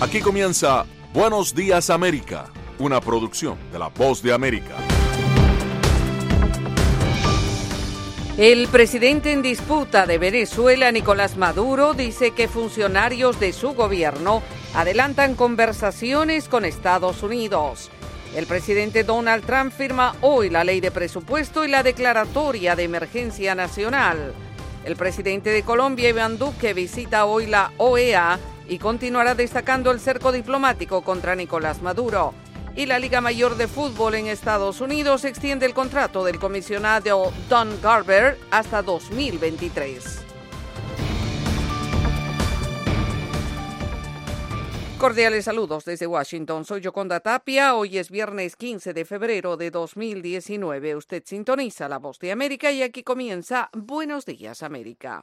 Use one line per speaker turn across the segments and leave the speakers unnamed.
Aquí comienza Buenos Días América, una producción de La Voz de América.
El presidente en disputa de Venezuela, Nicolás Maduro, dice que funcionarios de su gobierno adelantan conversaciones con Estados Unidos. El presidente Donald Trump firma hoy la ley de presupuesto y la declaratoria de emergencia nacional. El presidente de Colombia, Iván Duque, visita hoy la OEA y continuará destacando el cerco diplomático contra Nicolás Maduro. Y la Liga Mayor de Fútbol en Estados Unidos extiende el contrato del comisionado Don Garber hasta 2023. Cordiales saludos desde Washington. Soy Yoconda Tapia. Hoy es viernes 15 de febrero de 2019. Usted sintoniza La Voz de América y aquí comienza Buenos Días América.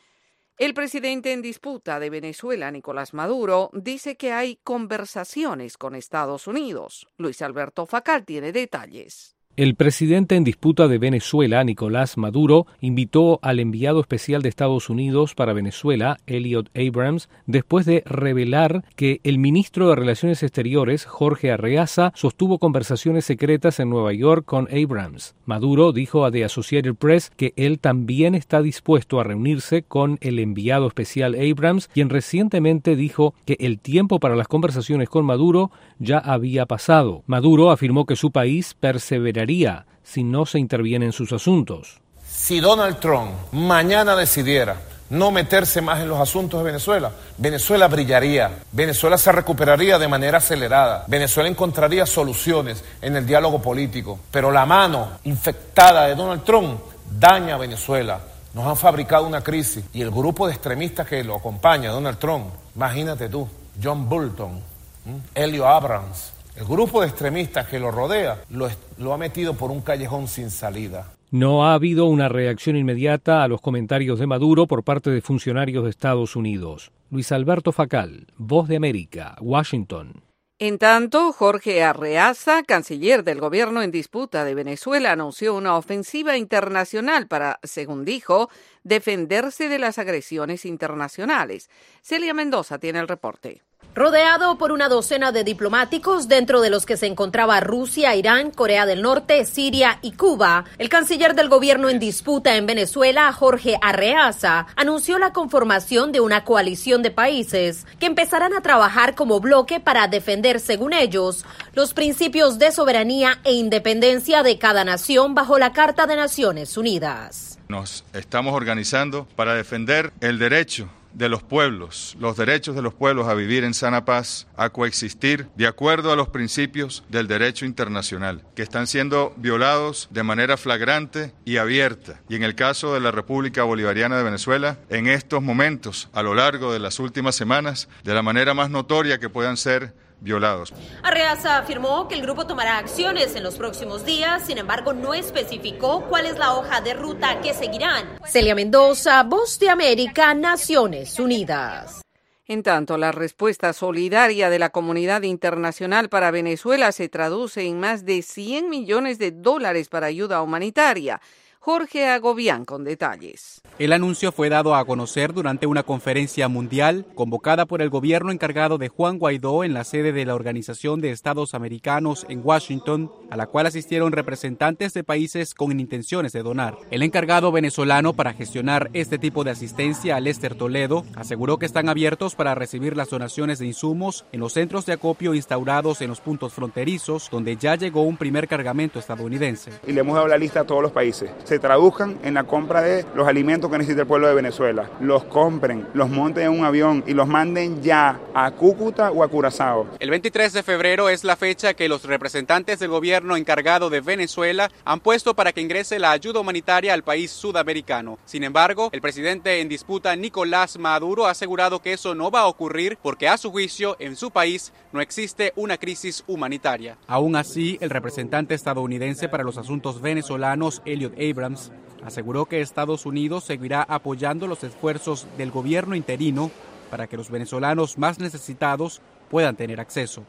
El presidente en disputa de Venezuela, Nicolás Maduro, dice que hay conversaciones con Estados Unidos. Luis Alberto Facal tiene detalles.
El presidente en disputa de Venezuela, Nicolás Maduro, invitó al enviado especial de Estados Unidos para Venezuela, Elliot Abrams, después de revelar que el ministro de Relaciones Exteriores, Jorge Arreaza, sostuvo conversaciones secretas en Nueva York con Abrams. Maduro dijo a The Associated Press que él también está dispuesto a reunirse con el enviado especial Abrams, quien recientemente dijo que el tiempo para las conversaciones con Maduro ya había pasado. Maduro afirmó que su país perseveraría si no se interviene en sus asuntos.
Si Donald Trump mañana decidiera no meterse más en los asuntos de Venezuela, Venezuela brillaría, Venezuela se recuperaría de manera acelerada, Venezuela encontraría soluciones en el diálogo político, pero la mano infectada de Donald Trump daña a Venezuela. Nos han fabricado una crisis y el grupo de extremistas que lo acompaña, Donald Trump, imagínate tú, John Bolton, Elliot Abrams, el grupo de extremistas que lo rodea lo ha metido por un callejón sin salida.
No ha habido una reacción inmediata a los comentarios de Maduro por parte de funcionarios de Estados Unidos. Luis Alberto Facal, Voz de América, Washington.
En tanto, Jorge Arreaza, canciller del gobierno en disputa de Venezuela, anunció una ofensiva internacional para, según dijo, defenderse de las agresiones internacionales. Celia Mendoza tiene el reporte.
Rodeado por una docena de diplomáticos, dentro de los que se encontraba Rusia, Irán, Corea del Norte, Siria y Cuba, el canciller del gobierno en disputa en Venezuela, Jorge Arreaza, anunció la conformación de una coalición de países que empezarán a trabajar como bloque para defender, según ellos, los principios de soberanía e independencia de cada nación bajo la Carta de Naciones Unidas.
Nos estamos organizando para defender el derecho de los pueblos, los derechos de los pueblos a vivir en sana paz, a coexistir de acuerdo a los principios del derecho internacional, que están siendo violados de manera flagrante y abierta. Y en el caso de la República Bolivariana de Venezuela, en estos momentos, a lo largo de las últimas semanas, de la manera más notoria que puedan ser violados.
Arreaza afirmó que el grupo tomará acciones en los próximos días, sin embargo no especificó cuál es la hoja de ruta que seguirán. Celia Mendoza, Voz de América, Naciones Unidas.
En tanto, la respuesta solidaria de la comunidad internacional para Venezuela se traduce en más de $100 millones para ayuda humanitaria. Jorge Agobián con detalles.
El anuncio fue dado a conocer durante una conferencia mundial convocada por el gobierno encargado de Juan Guaidó en la sede de la Organización de Estados Americanos en Washington, a la cual asistieron representantes de países con intenciones de donar. El encargado venezolano para gestionar este tipo de asistencia, Lester Toledo, aseguró que están abiertos para recibir las donaciones de insumos en los centros de acopio instaurados en los puntos fronterizos, donde ya llegó un primer cargamento estadounidense.
Y le hemos dado la lista a todos los países. Se traduzcan en la compra de los alimentos que necesita el pueblo de Venezuela. Los compren, los monten en un avión y los manden ya a Cúcuta o a Curazao.
El 23 de febrero es la fecha que los representantes del gobierno encargado de Venezuela han puesto para que ingrese la ayuda humanitaria al país sudamericano. Sin embargo, el presidente en disputa, Nicolás Maduro, ha asegurado que eso no va a ocurrir porque, a su juicio, en su país no existe una crisis humanitaria. Aún así, el representante estadounidense para los asuntos venezolanos, Elliot Abrams, aseguró que Estados Unidos seguirá apoyando los esfuerzos del gobierno interino para que los venezolanos más necesitados puedan tener acceso.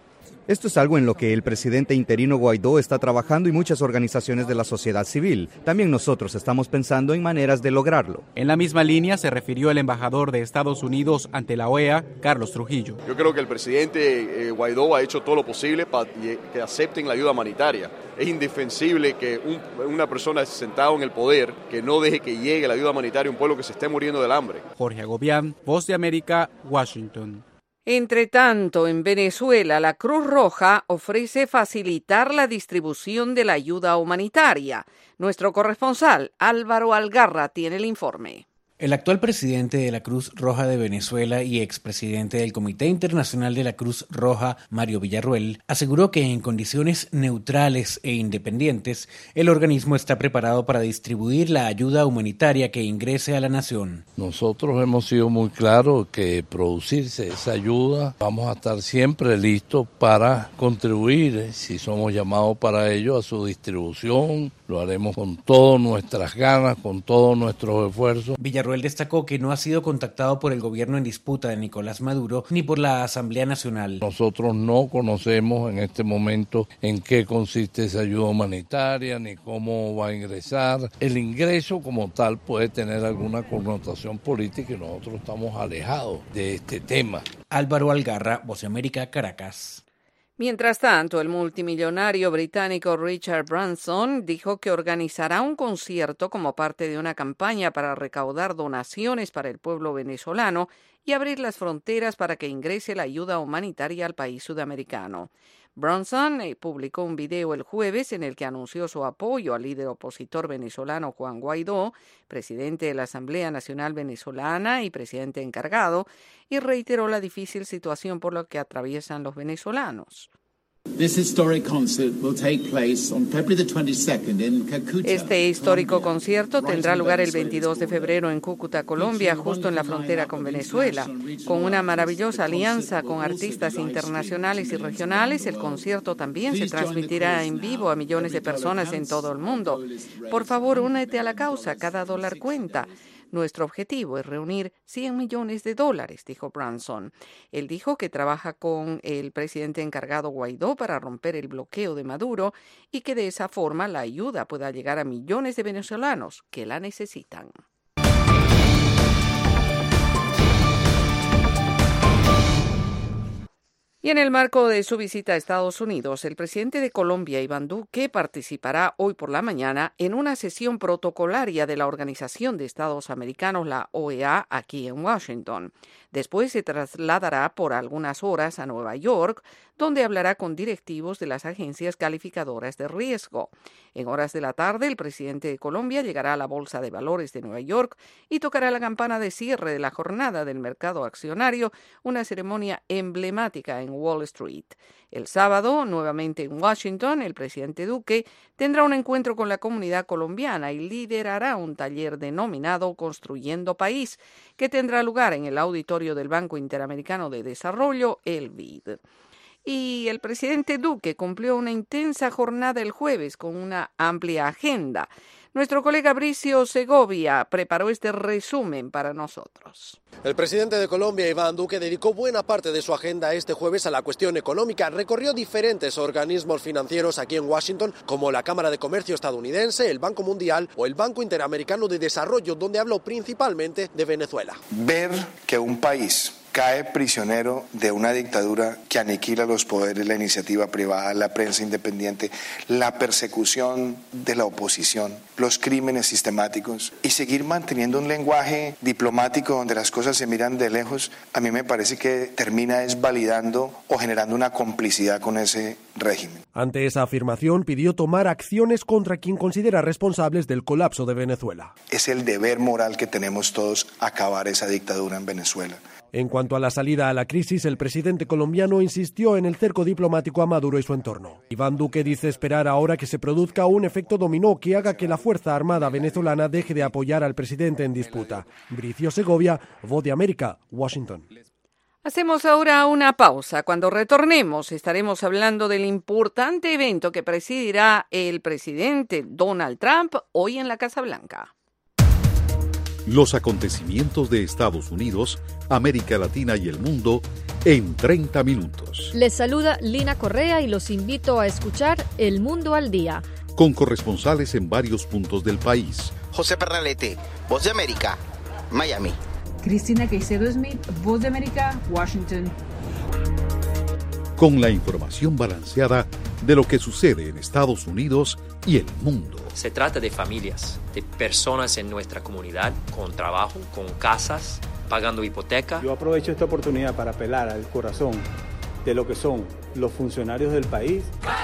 Esto es algo en lo que el presidente interino Guaidó está trabajando y muchas organizaciones de la sociedad civil. También nosotros estamos pensando en maneras de lograrlo.
En la misma línea se refirió el embajador de Estados Unidos ante la OEA, Carlos Trujillo.
Yo creo que el presidente Guaidó ha hecho todo lo posible para que acepten la ayuda humanitaria. Es indefensible que una persona sentada en el poder que no deje que llegue la ayuda humanitaria a un pueblo que se esté muriendo del hambre.
Jorge Agobián, Voz de América, Washington.
Entre tanto, en Venezuela, la Cruz Roja ofrece facilitar la distribución de la ayuda humanitaria. Nuestro corresponsal, Álvaro Algarra, tiene el informe.
El actual presidente de la Cruz Roja de Venezuela y expresidente del Comité Internacional de la Cruz Roja, Mario Villarruel, aseguró que en condiciones neutrales e independientes, el organismo está preparado para distribuir la ayuda humanitaria que ingrese a la nación.
Nosotros hemos sido muy claros que producirse esa ayuda, vamos a estar siempre listos para contribuir, si somos llamados para ello, a su distribución. Lo haremos con todas nuestras ganas, con todos nuestros esfuerzos.
Villarruel destacó que no ha sido contactado por el gobierno en disputa de Nicolás Maduro ni por la Asamblea Nacional.
Nosotros no conocemos en este momento en qué consiste esa ayuda humanitaria ni cómo va a ingresar. El ingreso como tal puede tener alguna connotación política y nosotros estamos alejados de este tema.
Álvaro Algarra, Voz de América, Caracas.
Mientras tanto, el multimillonario británico Richard Branson dijo que organizará un concierto como parte de una campaña para recaudar donaciones para el pueblo venezolano y abrir las fronteras para que ingrese la ayuda humanitaria al país sudamericano. Branson publicó un video el jueves en el que anunció su apoyo al líder opositor venezolano Juan Guaidó, presidente de la Asamblea Nacional Venezolana y presidente encargado, y reiteró la difícil situación por la que atraviesan los venezolanos. Este histórico concierto tendrá lugar el 22 de febrero en Cúcuta, Colombia, justo en la frontera con Venezuela. Con una maravillosa alianza con artistas internacionales y regionales, el concierto también se transmitirá en vivo a millones de personas en todo el mundo. Por favor, únete a la causa, cada dólar cuenta. Nuestro objetivo es reunir $100 millones, dijo Branson. Él dijo que trabaja con el presidente encargado Guaidó para romper el bloqueo de Maduro y que de esa forma la ayuda pueda llegar a millones de venezolanos que la necesitan. Y en el marco de su visita a Estados Unidos, el presidente de Colombia, Iván Duque, participará hoy por la mañana en una sesión protocolaria de la Organización de Estados Americanos, la OEA, aquí en Washington. Después se trasladará por algunas horas a Nueva York, donde hablará con directivos de las agencias calificadoras de riesgo. En horas de la tarde, el presidente de Colombia llegará a la Bolsa de Valores de Nueva York y tocará la campana de cierre de la jornada del mercado accionario, una ceremonia emblemática en Wall Street. El sábado, nuevamente en Washington, el presidente Duque tendrá un encuentro con la comunidad colombiana y liderará un taller denominado Construyendo País, que tendrá lugar en el auditorio del Banco Interamericano de Desarrollo, el BID. Y el presidente Duque cumplió una intensa jornada el jueves con una amplia agenda. Nuestro colega Bricio Segovia preparó este resumen para nosotros.
El presidente de Colombia, Iván Duque, dedicó buena parte de su agenda este jueves a la cuestión económica. Recorrió diferentes organismos financieros aquí en Washington, como la Cámara de Comercio estadounidense, el Banco Mundial o el Banco Interamericano de Desarrollo, donde habló principalmente de Venezuela.
Ver que un país cae prisionero de una dictadura que aniquila los poderes, la iniciativa privada, la prensa independiente, la persecución de la oposición, los crímenes sistemáticos y seguir manteniendo un lenguaje diplomático donde las cosas se miran de lejos, a mí me parece que termina validando o generando una complicidad con ese régimen.
Ante esa afirmación, pidió tomar acciones contra quien considera responsables del colapso de Venezuela.
Es el deber moral que tenemos todos acabar esa dictadura en Venezuela.
En cuanto a la salida a la crisis, el presidente colombiano insistió en el cerco diplomático a Maduro y su entorno. Iván Duque dice esperar ahora que se produzca un efecto dominó que haga que la Fuerza Armada venezolana deje de apoyar al presidente en disputa. Bricio Segovia, Voz de América, Washington.
Hacemos ahora una pausa. Cuando retornemos estaremos hablando del importante evento que presidirá el presidente Donald Trump hoy en la Casa Blanca.
Los acontecimientos de Estados Unidos, América Latina y el mundo en 30 minutos.
Les saluda Lina Correa y los invito a escuchar El Mundo al Día.
Con corresponsales en varios puntos del país.
José Pernalete, Voz de América, Miami.
Cristina Caicedo Smith, Voz de América, Washington.
Con la información balanceada de lo que sucede en Estados Unidos y el mundo.
Se trata de familias, de personas en nuestra comunidad, con trabajo, con casas, pagando hipoteca.
Yo aprovecho esta oportunidad para apelar al corazón de lo que son los funcionarios del país.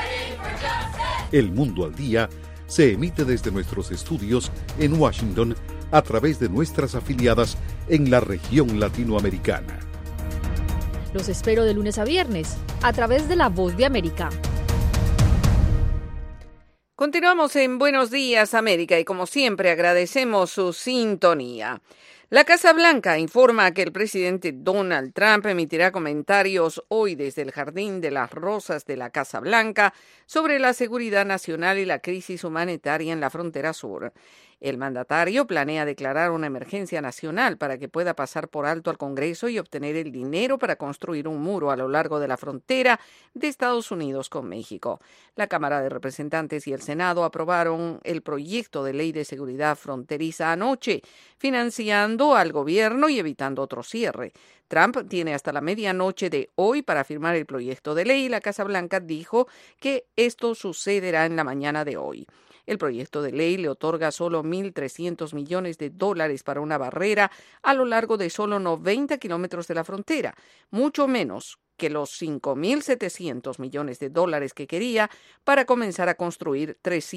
El Mundo al Día se emite desde nuestros estudios en Washington a través de nuestras afiliadas en la región latinoamericana.
Los espero de lunes a viernes a través de La Voz de América.
Continuamos en Buenos Días, América, y como siempre agradecemos su sintonía. La Casa Blanca informa que el presidente Donald Trump emitirá comentarios hoy desde el Jardín de las Rosas de la Casa Blanca sobre la seguridad nacional y la crisis humanitaria en la frontera sur. El mandatario planea declarar una emergencia nacional para que pueda pasar por alto al Congreso y obtener el dinero para construir un muro a lo largo de la frontera de Estados Unidos con México. La Cámara de Representantes y el Senado aprobaron el proyecto de ley de seguridad fronteriza anoche, financiando al gobierno y evitando otro cierre. Trump tiene hasta la medianoche de hoy para firmar el proyecto de ley y la Casa Blanca dijo que esto sucederá en la mañana de hoy. El proyecto de ley le otorga solo $1.300 millones para una barrera a lo largo de solo 90 kilómetros de la frontera, mucho menos que los $5.700 millones que quería para comenzar a construir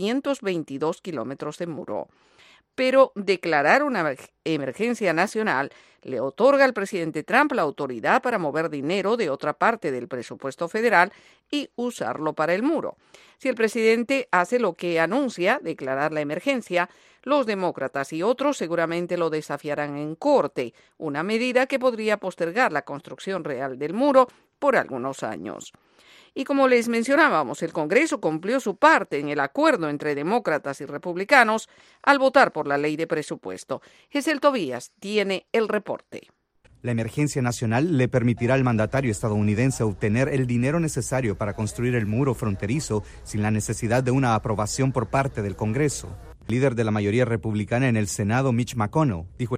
322 kilómetros de muro. Pero declarar una emergencia nacional le otorga al presidente Trump la autoridad para mover dinero de otra parte del presupuesto federal y usarlo para el muro. Si el presidente hace lo que anuncia, declarar la emergencia, los demócratas y otros seguramente lo desafiarán en corte, una medida que podría postergar la construcción real del muro por algunos años. Y como les mencionábamos, el Congreso cumplió su parte en el acuerdo entre demócratas y republicanos al votar por la ley de presupuesto. Gesell Tobías tiene el reporte.
La emergencia nacional le permitirá al mandatario estadounidense obtener el dinero necesario para construir el muro fronterizo sin la necesidad de una aprobación por parte del Congreso. El líder de la mayoría republicana en el Senado, Mitch McConnell, dijo: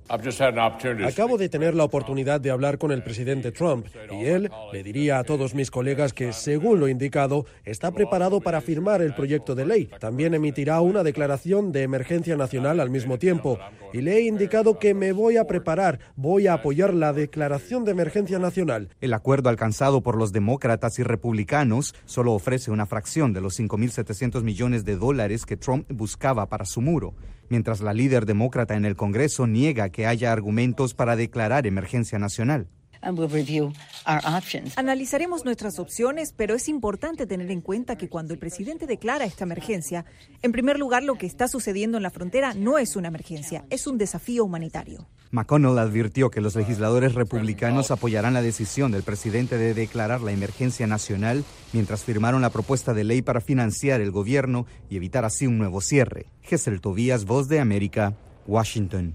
acabo de tener la oportunidad de hablar con el presidente Trump y él le diría a todos mis colegas que, según lo indicado, está preparado para firmar el proyecto de ley. También emitirá una declaración de emergencia nacional al mismo tiempo. Y le he indicado que me voy a preparar, voy a apoyar la declaración de emergencia nacional.
El acuerdo alcanzado por los demócratas y republicanos solo ofrece una fracción de los $5.700 millones que Trump buscaba para su muro, mientras la líder demócrata en el Congreso niega que haya argumentos para declarar emergencia nacional.
Analizaremos nuestras opciones, pero es importante tener en cuenta que cuando el presidente declara esta emergencia, en primer lugar, lo que está sucediendo en la frontera no es una emergencia, es un desafío humanitario.
McConnell advirtió que los legisladores republicanos apoyarán la decisión del presidente de declarar la emergencia nacional mientras firmaron la propuesta de ley para financiar el gobierno y evitar así un nuevo cierre. Gesell Tobías, Voz de América, Washington.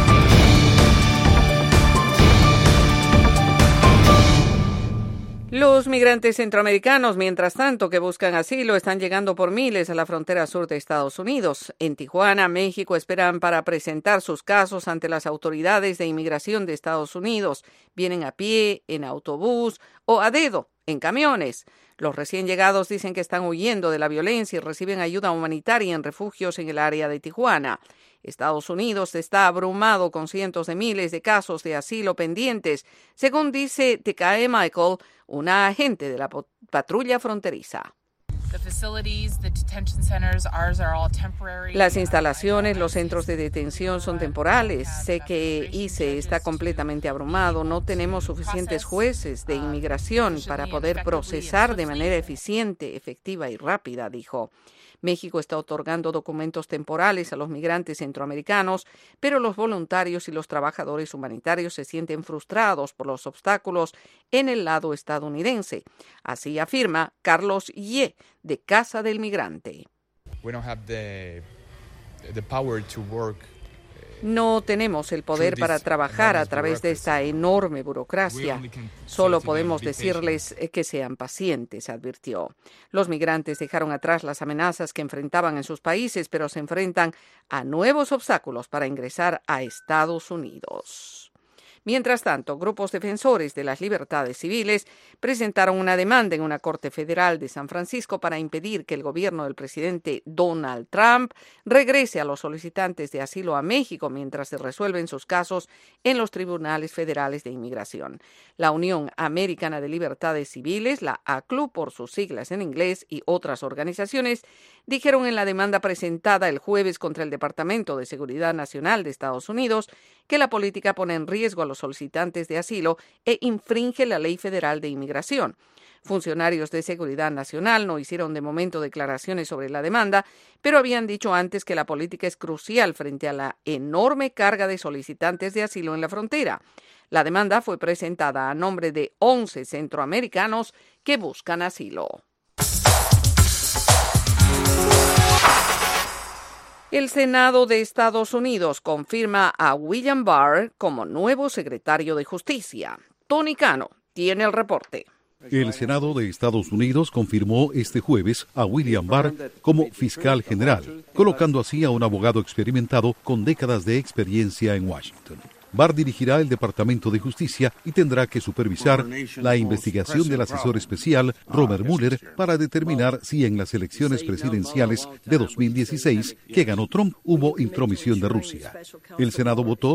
Los migrantes centroamericanos, mientras tanto, que buscan asilo, están llegando por miles a la frontera sur de Estados Unidos. En Tijuana, México, esperan para presentar sus casos ante las autoridades de inmigración de Estados Unidos. Vienen a pie, en autobús o a dedo, en camiones. Los recién llegados dicen que están huyendo de la violencia y reciben ayuda humanitaria en refugios en el área de Tijuana. Estados Unidos está abrumado con cientos de miles de casos de asilo pendientes, según dice Tekae Michael, una agente de la patrulla fronteriza. Las instalaciones, los centros de detención son temporales. Sé que ICE está completamente abrumado. No tenemos suficientes jueces de inmigración para poder procesar de manera eficiente, efectiva y rápida, dijo. México está otorgando documentos temporales a los migrantes centroamericanos, pero los voluntarios y los trabajadores humanitarios se sienten frustrados por los obstáculos en el lado estadounidense. Así afirma Carlos Ye, de Casa del Migrante. No tenemos el poder para trabajar a través de esta enorme burocracia. Solo podemos decirles que sean pacientes, advirtió. Los migrantes dejaron atrás las amenazas que enfrentaban en sus países, pero se enfrentan a nuevos obstáculos para ingresar a Estados Unidos. Mientras tanto, grupos defensores de las libertades civiles presentaron una demanda en una corte federal de San Francisco para impedir que el gobierno del presidente Donald Trump regrese a los solicitantes de asilo a México mientras se resuelven sus casos en los tribunales federales de inmigración. La Unión Americana de Libertades Civiles, la ACLU por sus siglas en inglés, y otras organizaciones dijeron en la demanda presentada el jueves contra el Departamento de Seguridad Nacional de Estados Unidos que la política pone en riesgo a los solicitantes de asilo e infringe la ley federal de inmigración. Funcionarios de Seguridad Nacional no hicieron de momento declaraciones sobre la demanda, pero habían dicho antes que la política es crucial frente a la enorme carga de solicitantes de asilo en la frontera. La demanda fue presentada a nombre de 11 centroamericanos que buscan asilo. El Senado de Estados Unidos confirma a William Barr como nuevo secretario de Justicia. Tony Cano tiene el reporte.
El Senado de Estados Unidos confirmó este jueves a William Barr como fiscal general, colocando así a un abogado experimentado con décadas de experiencia en Washington. Barr dirigirá el Departamento de Justicia y tendrá que supervisar la investigación del asesor especial Robert Mueller para determinar si en las elecciones presidenciales de 2016 que ganó Trump hubo intromisión de Rusia. El Senado votó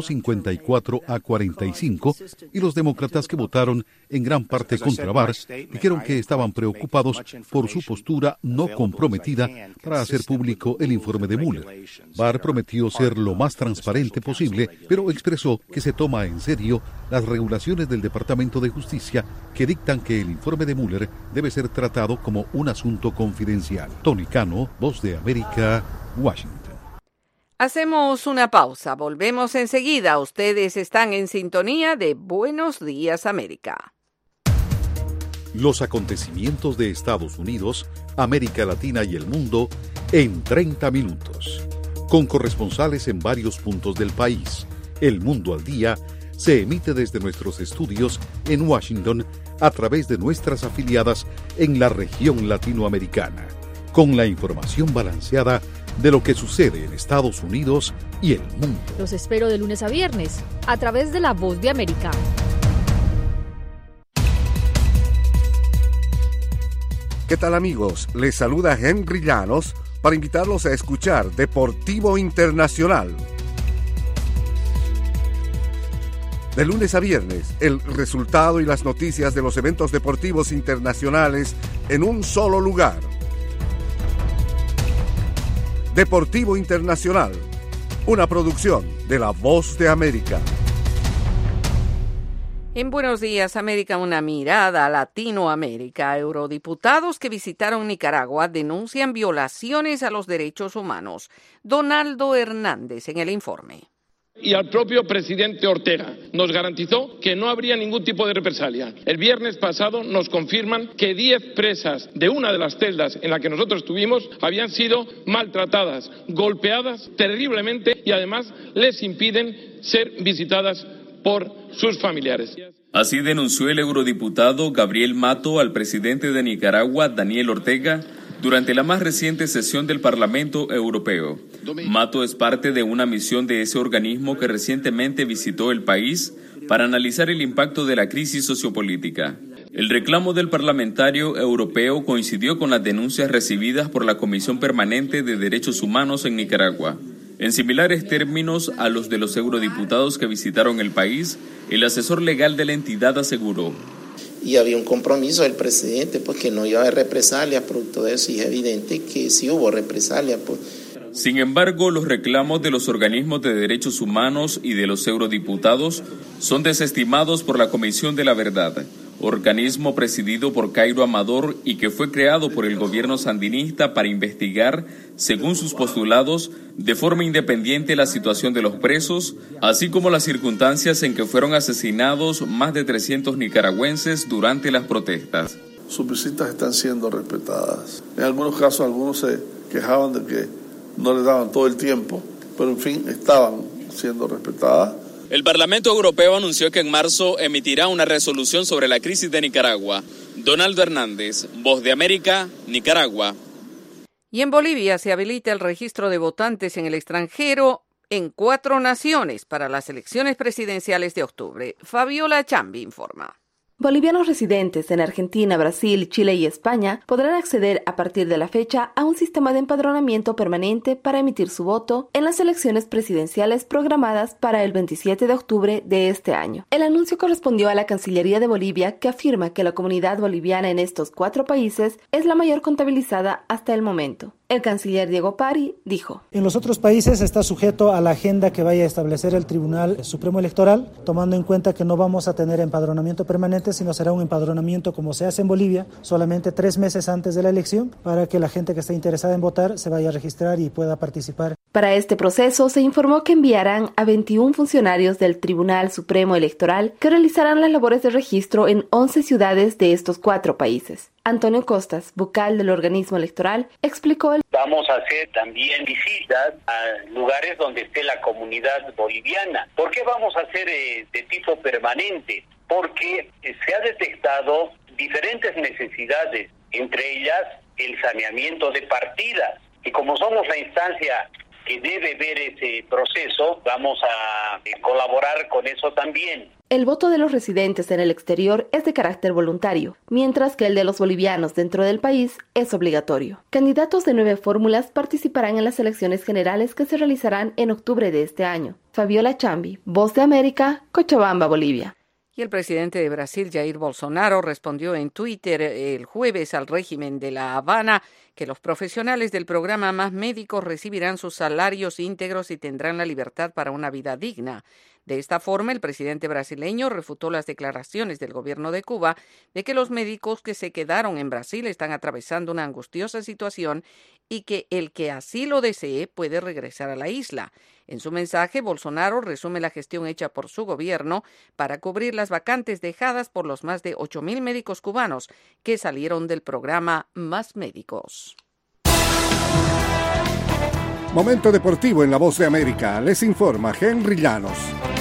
54-45 y los demócratas que votaron en gran parte contra Barr dijeron que estaban preocupados por su postura no comprometida para hacer público el informe de Mueller. Barr prometió ser lo más transparente posible, pero expresó que se toma en serio las regulaciones del Departamento de Justicia que dictan que el informe de Mueller debe ser tratado como un asunto confidencial. Tony Cano, Voz de América, Washington.
Hacemos una pausa, volvemos enseguida. Ustedes están en sintonía de Buenos Días América.
Los acontecimientos de Estados Unidos, América Latina y el mundo en 30 minutos. Con corresponsales en varios puntos del país. El Mundo al Día se emite desde nuestros estudios en Washington a través de nuestras afiliadas en la región latinoamericana, con la información balanceada de lo que sucede en Estados Unidos y el mundo.
Los espero de lunes a viernes a través de La Voz de América.
¿Qué tal, amigos? Les saluda Henry Llanos para invitarlos a escuchar Deportivo Internacional. De lunes a viernes, el resultado y las noticias de los eventos deportivos internacionales en un solo lugar. Deportivo Internacional, una producción de La Voz de América.
En Buenos Días América, una mirada a Latinoamérica. Eurodiputados que visitaron Nicaragua denuncian violaciones a los derechos humanos. Donaldo Hernández en el informe.
Y al propio presidente Ortega nos garantizó que no habría ningún tipo de represalia. El viernes pasado nos confirman que 10 presas de una de las celdas en la que nosotros estuvimos habían sido maltratadas, golpeadas terriblemente y además les impiden ser visitadas por sus familiares.
Así denunció el eurodiputado Gabriel Mato al presidente de Nicaragua, Daniel Ortega, durante la más reciente sesión del Parlamento Europeo. Mato es parte de una misión de ese organismo que recientemente visitó el país para analizar el impacto de la crisis sociopolítica. El reclamo del parlamentario europeo coincidió con las denuncias recibidas por la Comisión Permanente de Derechos Humanos en Nicaragua. En similares términos a los de los eurodiputados que visitaron el país, el asesor legal de la entidad aseguró:
y había un compromiso del presidente, pues que no iba a haber represalias producto de eso, y es evidente que sí hubo represalias.
Sin embargo, los reclamos de los organismos de derechos humanos y de los eurodiputados son desestimados por la Comisión de la Verdad, organismo presidido por Cairo Amador y que fue creado por el gobierno sandinista para investigar, según sus postulados, de forma independiente la situación de los presos, así como las circunstancias en que fueron asesinados más de 300 nicaragüenses durante las protestas.
Sus visitas están siendo respetadas. En algunos casos, algunos se quejaban de que no les daban todo el tiempo, pero en fin, estaban siendo respetadas.
El Parlamento Europeo anunció que en marzo emitirá una resolución sobre la crisis de Nicaragua. Donaldo Hernández, Voz de América, Nicaragua.
Y en Bolivia se habilita el registro de votantes en el extranjero en 4 naciones para las elecciones presidenciales de octubre. Fabiola Chambi informa.
Bolivianos residentes en Argentina, Brasil, Chile y España podrán acceder a partir de la fecha a un sistema de empadronamiento permanente para emitir su voto en las elecciones presidenciales programadas para el 27 de octubre de este año. El anuncio correspondió a la Cancillería de Bolivia, que afirma que la comunidad boliviana en estos 4 países es la mayor contabilizada hasta el momento. El canciller Diego Pari dijo:
En los otros países está sujeto a la agenda que vaya a establecer el Tribunal Supremo Electoral, tomando en cuenta que no vamos a tener empadronamiento permanente, sino será un empadronamiento como se hace en Bolivia, solamente 3 meses antes de la elección, para que la gente que esté interesada en votar se vaya a registrar y pueda participar.
Para este proceso se informó que enviarán a 21 funcionarios del Tribunal Supremo Electoral que realizarán las labores de registro en 11 ciudades de estos 4 países. Antonio Costas, vocal del organismo electoral, explicó
Vamos a hacer también visitas a lugares donde esté la comunidad boliviana. ¿Por qué vamos a hacer de tipo permanente? Porque se ha detectado diferentes necesidades, entre ellas el saneamiento de partidas. Y como somos la instancia que debe ver ese proceso, vamos a colaborar con eso también.
El voto de los residentes en el exterior es de carácter voluntario, mientras que el de los bolivianos dentro del país es obligatorio. Candidatos de 9 fórmulas participarán en las elecciones generales que se realizarán en octubre de este año. Fabiola Chambi, Voz de América, Cochabamba, Bolivia.
Y el presidente de Brasil, Jair Bolsonaro, respondió en Twitter el jueves al régimen de La Habana que los profesionales del programa Más Médicos recibirán sus salarios íntegros y tendrán la libertad para una vida digna. De esta forma, el presidente brasileño refutó las declaraciones del gobierno de Cuba de que los médicos que se quedaron en Brasil están atravesando una angustiosa situación y que el que así lo desee puede regresar a la isla. En su mensaje, Bolsonaro resume la gestión hecha por su gobierno para cubrir las vacantes dejadas por los más de 8.000 médicos cubanos que salieron del programa Más Médicos.
Momento deportivo en La Voz de América. Les informa Henry Llanos.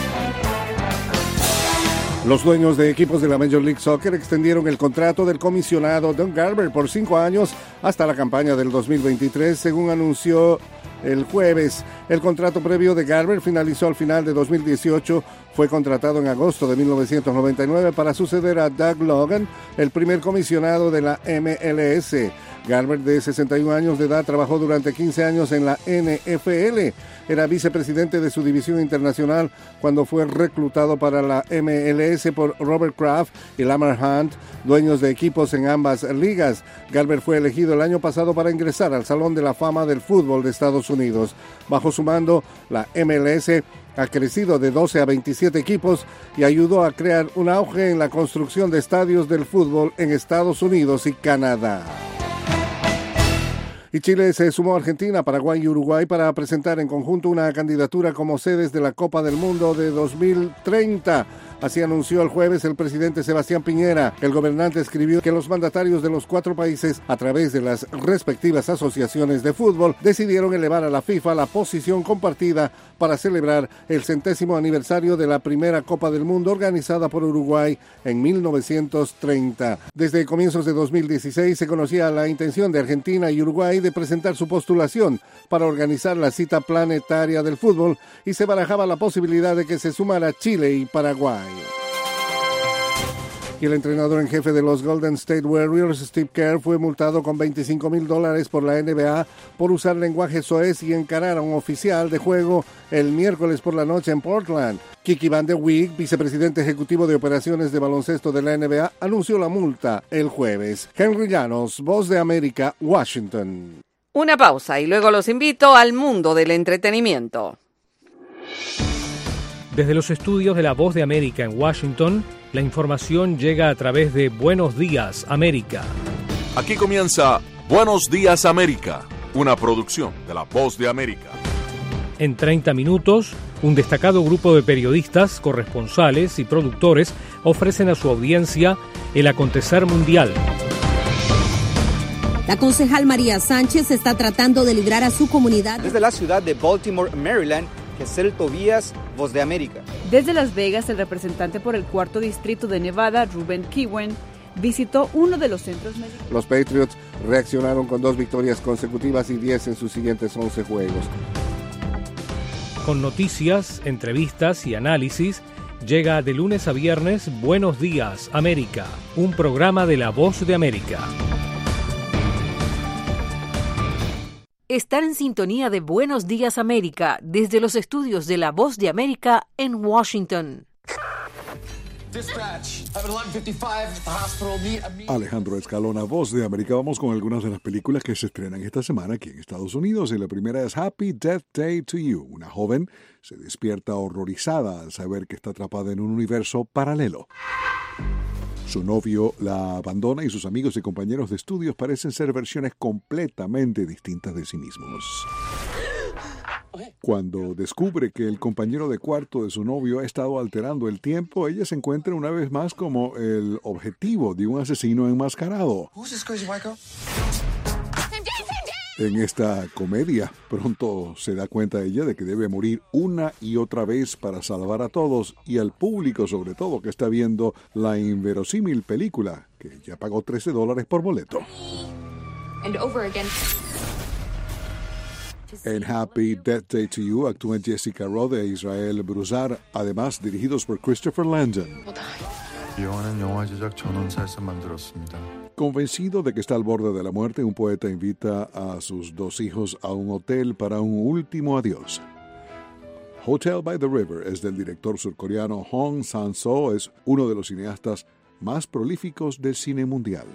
Los dueños de equipos de la Major League Soccer extendieron el contrato del comisionado Don Garber por 5 años hasta la campaña del 2023, según anunció el jueves. El contrato previo de Garber finalizó al final de 2018. Fue contratado en agosto de 1999 para suceder a Doug Logan, el primer comisionado de la MLS. Garber, de 61 años de edad, trabajó durante 15 años en la NFL. Era vicepresidente de su división internacional cuando fue reclutado para la MLS por Robert Kraft y Lamar Hunt, dueños de equipos en ambas ligas. Garber fue elegido el año pasado para ingresar al Salón de la Fama del Fútbol de Estados Unidos. Bajo su mando, la MLS ha crecido de 12 a 27 equipos y ayudó a crear un auge en la construcción de estadios del fútbol en Estados Unidos y Canadá. Y Chile se sumó a Argentina, Paraguay y Uruguay para presentar en conjunto una candidatura como sedes de la Copa del Mundo de 2030. Así anunció el jueves el presidente Sebastián Piñera. El gobernante escribió que los mandatarios de los 4 países, a través de las respectivas asociaciones de fútbol, decidieron elevar a la FIFA la posición compartida para celebrar el 100º aniversario de la primera Copa del Mundo organizada por Uruguay en 1930. Desde comienzos de 2016 se conocía la intención de Argentina y Uruguay de presentar su postulación para organizar la cita planetaria del fútbol y se barajaba la posibilidad de que se sumara Chile y Paraguay. Y el entrenador en jefe de los Golden State Warriors, Steve Kerr, fue multado con $25,000 por la NBA por usar lenguaje soez y encarar a un oficial de juego el miércoles por la noche en Portland. Kiki Van der Week, vicepresidente ejecutivo de operaciones de baloncesto de la NBA, anunció la multa el jueves. Henry Llanos, Voz de América, Washington.
Una pausa y luego los invito al mundo del entretenimiento.
Desde los estudios de La Voz de América en Washington, la información llega a través de Buenos Días, América.
Aquí comienza Buenos Días, América, una producción de La Voz de América.
En 30 minutos, un destacado grupo de periodistas, corresponsales y productores ofrecen a su audiencia el acontecer mundial.
La concejal María Sánchez está tratando de librar a su comunidad.
Desde la ciudad de Baltimore, Maryland,
Gesell Tobías, Voz de América.
Desde Las Vegas, el representante por el 4º distrito de Nevada, Ruben Kiwen, visitó uno de los centros médicos.
Los Patriots reaccionaron con 2 victorias consecutivas y 10 en sus siguientes 11 juegos.
Con noticias, entrevistas y análisis, llega de lunes a viernes Buenos Días, América, un programa de La Voz de América.
Están en sintonía de Buenos Días, América, desde los estudios de La Voz de América en Washington.
Alejandro Escalona, Voz de América. Vamos con algunas de las películas que se estrenan esta semana aquí en Estados Unidos. Y la primera es Happy Death Day to You. Una joven se despierta horrorizada al saber que está atrapada en un universo paralelo. Su novio la abandona y sus amigos y compañeros de estudios parecen ser versiones completamente distintas de sí mismos. Cuando descubre que el compañero de cuarto de su novio ha estado alterando el tiempo, ella se encuentra una vez más como el objetivo de un asesino enmascarado. En esta comedia, pronto se da cuenta ella de que debe morir una y otra vez para salvar a todos y al público, sobre todo, que está viendo la inverosímil película, que ya pagó $13 por boleto. En Happy Death Day to You actúan Jessica Rode e Israel Bruzar, además dirigidos por Christopher Landon. Convencido de que está al borde de la muerte, un poeta invita a sus 2 hijos a un hotel para un último adiós. Hotel by the River es del director surcoreano Hong Sang-soo, es uno de los cineastas más prolíficos del cine mundial.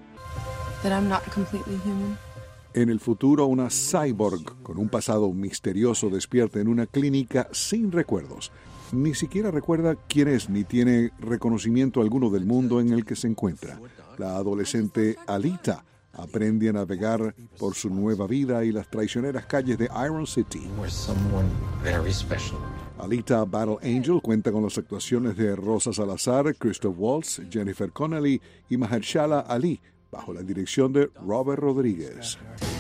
En el futuro, una cyborg con un pasado misterioso despierta en una clínica sin recuerdos. Ni siquiera recuerda quién es, ni tiene reconocimiento alguno del mundo en el que se encuentra. La adolescente Alita aprende a navegar por su nueva vida y las traicioneras calles de Iron City. Alita Battle Angel cuenta con las actuaciones de Rosa Salazar, Christoph Waltz, Jennifer Connelly y Mahershala Ali, bajo la dirección de Robert Rodríguez.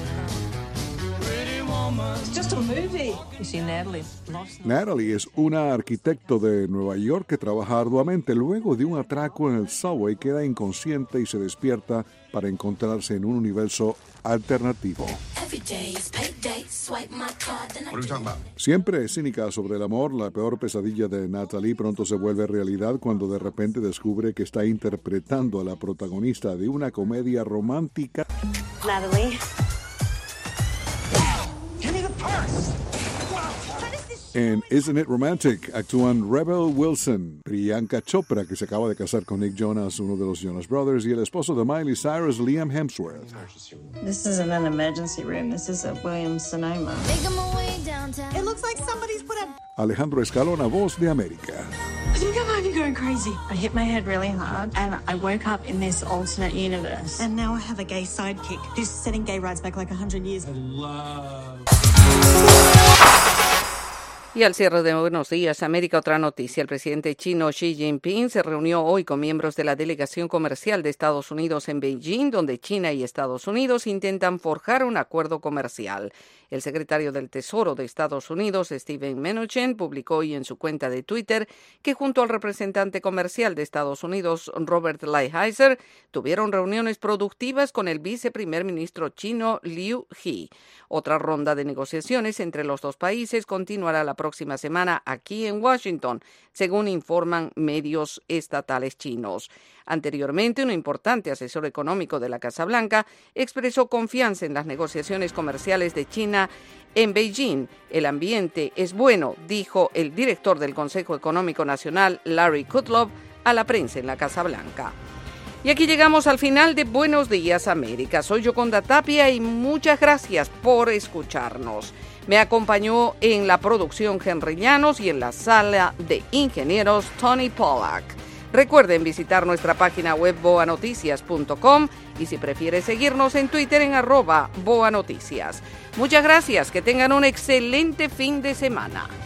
Natalie es una arquitecto de Nueva York que trabaja arduamente. Luego de un atraco en el subway, queda inconsciente y se despierta para encontrarse en un universo alternativo. Siempre cínica sobre el amor, la peor pesadilla de Natalie pronto se vuelve realidad cuando de repente descubre que está interpretando a la protagonista de una comedia romántica.
Natalie.
En Isn't It Romantic actúan Rebel Wilson, Priyanka Chopra, que se acaba de casar con Nick Jonas, uno de los Jonas Brothers, y el esposo de Miley Cyrus, Liam Hemsworth.
This isn't an emergency room. This is a Williams-Sonoma. It looks like somebody's put a...
Alejandro Escalona, Voz de América.
You're going crazy. I hit my head really hard, and I woke up in this alternate universe. And now I have a gay sidekick who's setting gay rights back like 100 years.
Y al cierre de Buenos Días, América, otra noticia. El presidente chino Xi Jinping se reunió hoy con miembros de la delegación comercial de Estados Unidos en Beijing, donde China y Estados Unidos intentan forjar un acuerdo comercial. El secretario del Tesoro de Estados Unidos, Steven Mnuchin, publicó hoy en su cuenta de Twitter que junto al representante comercial de Estados Unidos, Robert Lighthizer, tuvieron reuniones productivas con el viceprimer ministro chino Liu He. Otra ronda de negociaciones entre los dos países continuará la próxima semana aquí en Washington, según informan medios estatales chinos. Anteriormente, un importante asesor económico de la Casa Blanca expresó confianza en las negociaciones comerciales de China en Beijing. El ambiente es bueno, dijo el director del Consejo Económico Nacional, Larry Kudlow, a la prensa en la Casa Blanca. Y aquí llegamos al final de Buenos Días, América. Soy Yoconda Tapia y muchas gracias por escucharnos. Me acompañó en la producción Henry Llanos y en la sala de ingenieros Tony Pollack. Recuerden visitar nuestra página web boanoticias.com y si prefiere seguirnos en Twitter en @boanoticias. Muchas gracias, que tengan un excelente fin de semana.